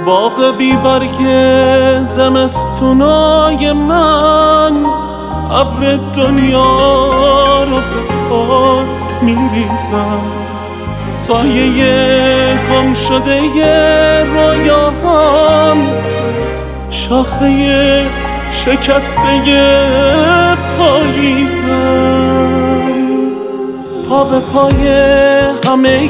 باغ بی برگ زمستونای من، ابر دنیا رو به پات میریزم، سایه گم شده رویاهام، شاخه شکسته پاییزم، پا به پای همه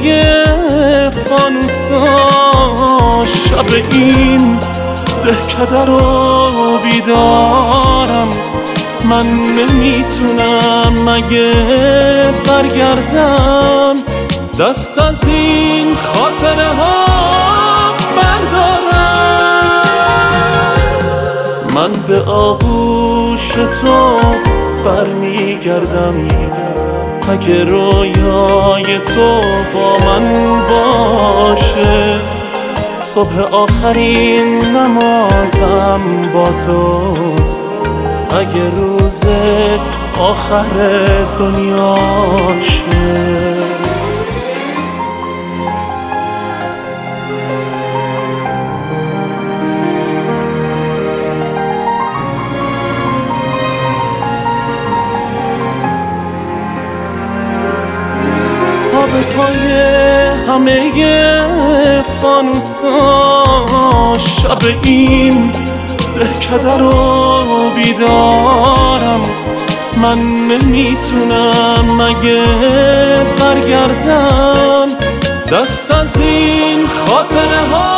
فانوسا، شب این دهکده رو بیدارم، من نمیتونم مگه برگردم، دست از این خاطره ها بردارم. من به آغوش تو برمیگردم، اگه رویای تو با من باشه، صبح آخرین نمازم با توست، اگه روز آخر دنیاشه. پا به پای همه فانوسا، شب این دهکده رو بیدارم، من نمیتونم مگه برگردم، دست از این خاطره ها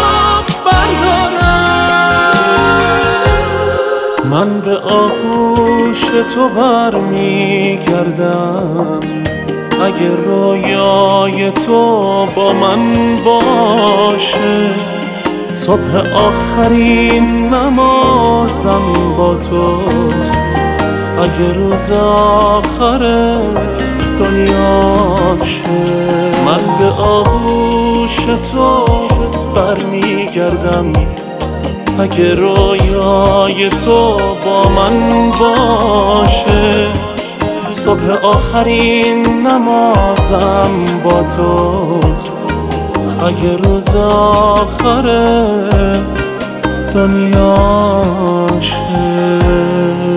بردارم. من به آغوش تو برمیگردم، اگه رویای تو با من باشه، صبح آخرین نمازم با توست، اگه روز آخر دنیاشه. من به آغوش تو برمیگردم، اگه رویای تو با من باشه، صبح آخرین نمازم با توست، اگه روز آخر دنیاشه.